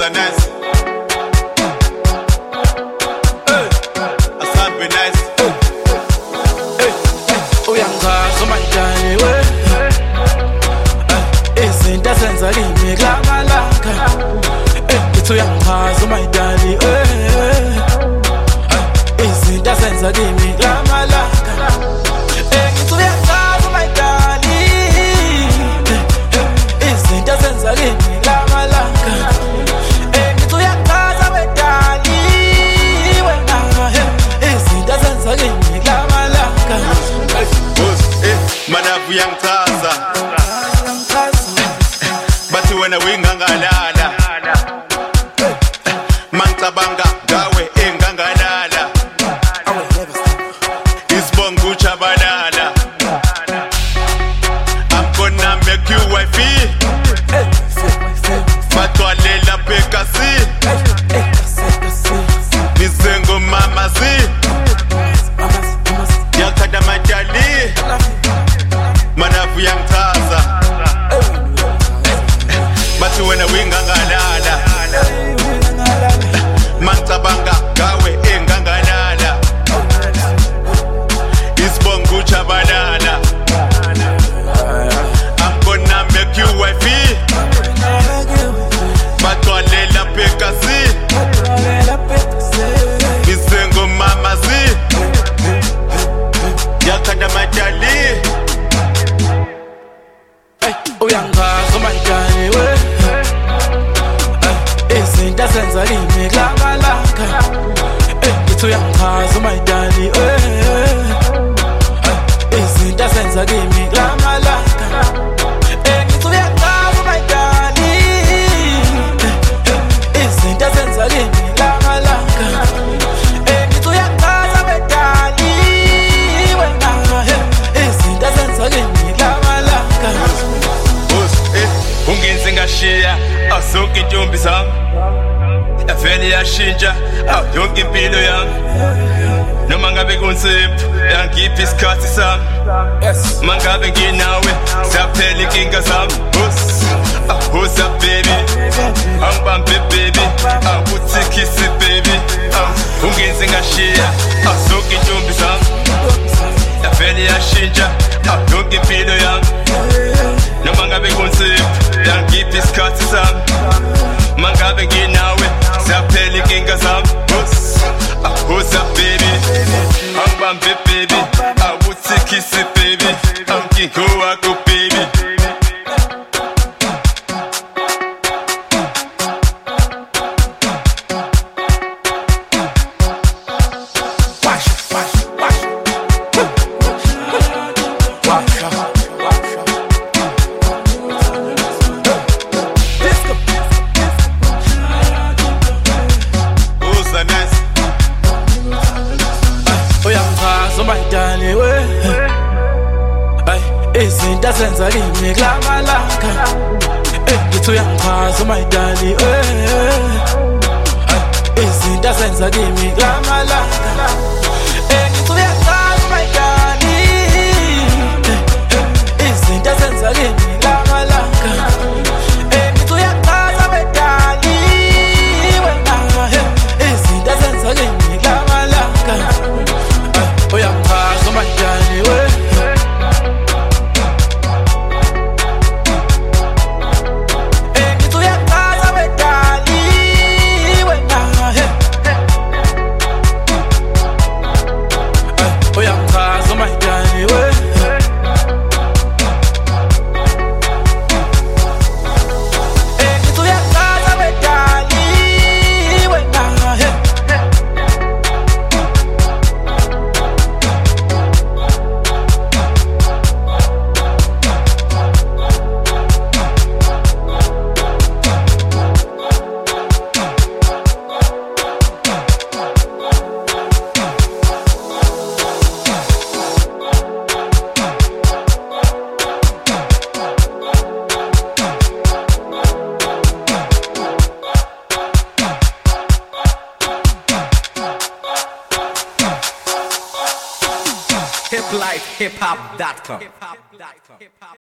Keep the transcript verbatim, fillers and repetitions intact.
a nice. Hey, a sound be nice. Hey, hey, hey. Uyangazi umayitani we. Izinto ezenza kimi kulamalanga. Ngithi uyangazi umayitani we. Izinto ezenza kimi kulamalanga. Ngithi uyangazi umayitani. Izinto ezenza kimi kulamalanga. Ngithi uyangazi umayitani wena. Izinto ezenza kimi kulamalanga. Manavu yangichaza bathi wena wingangalala mangicabanga ngawe engangalala isibonga uchabalala I'm gonna make you wifey batwalela phekasi nisengo mamazi yakhada majali manavu yangichaza bathi wena wingangalala mangicabanga ngawe engangalala isibonga uchabalala I'm gonna make you wifey batwalela phekasi nisengo mamazi yakhanda majali. Uyangazi umayitani we. Izinto ezenza kimi kulamalanga. Ngithi uyangazi umayitani we. Izinto ezenza kimi kulamalanga. Ngithi uyangazi umayitani. Izinto ezenza kimi kulamalanga. Ngithi uyangazi umayitani wena. Izinto ezenza kimi kulamalanga. Ungenze ngashiya azonke intombi zami yavele yashintsha yonke impilo yami noma ngabe kunzima yangiphi isikhathi sami mangabe nginawe siyaphela inkinga zami who's up baby angibambe baby akuthi kiss baby ungenze ngashiya azonke intombi zami yavele yashintsha yonke impilo yami noma ngabe kunzima yangiphi isikhathi sami mangabe nginawe siyaphela inkinga zami who's up baby angibambe baby awuthi kiss baby angingo wakho baby umayitani we. Izinto ezenza kimi kulamalanga. Ngithi uyangazi umayitani we. Izinto ezenza kimi kulamalanga. Ngithi uyangazi umayitani. Izinto ezenza kimi kulamalanga. Ngithi uyangazi umayitani wena. Izinto ezenza kimi kulamalanga. Uyangazi umayitani we. Ngithi uyangazi umayitani wena. Uyangazi umayitani we. Ngithi uyangazi umayitani wena. hip life hip hop dot com